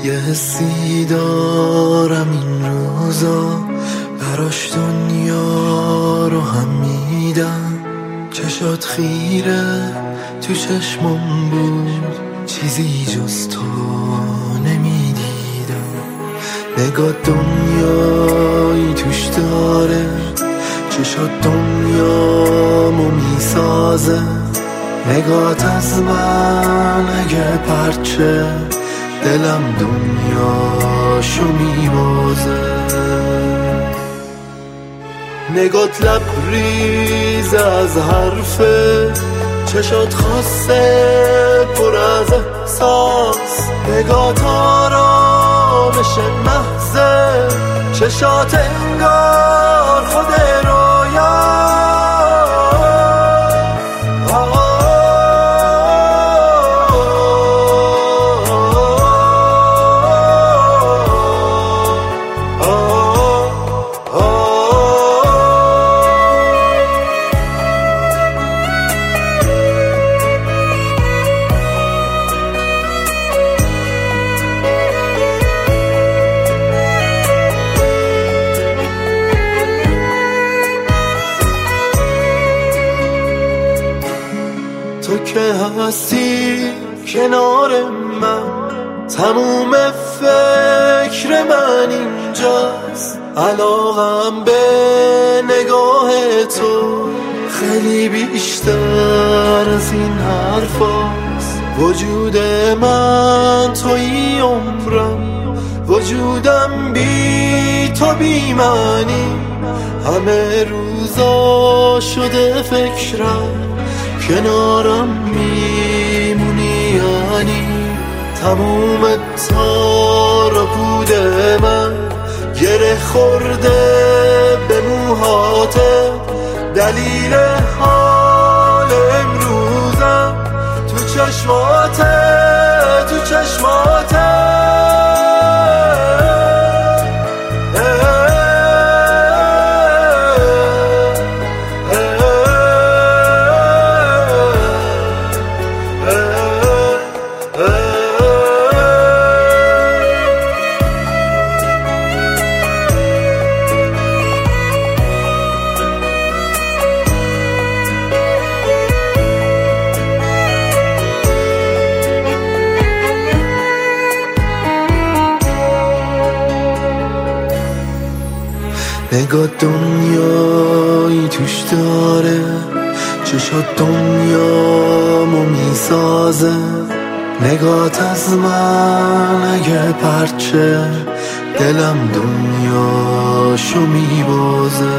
یه حسی دارم این روزا، براش دنیا رو هم میدم. چشات خیره تو چشمم بود، چیزی جز تو نمیدیدم. نگاه دنیایی توش داره، چشات دنیامو میسازه. نگات از من اگه پرچه، دلم دنیاشو میبازه. نگات لبریز از حرفه، چشات خاصه پر از احساس. نگات آرامش محضه، چشات انگار خود رویا. تو که هستی کنار من، تموم فکر من اینجاست. علاقم به نگاه تو خیلی بیشتر از این حرفاست. وجود من توی عمرم، وجودم بی تو بی معنی. همه روزا شده فکرم، کنارم میمونی یعنی. تموم تار و پود من گره خورده به موهاته. دلیل حال امروزم تو چشماته، تو چشماته. نگاه دنیایی توش داره، چشات دنیامو میسازه. نگات از من اگه پرچه، دلم دنیاشو میبازه.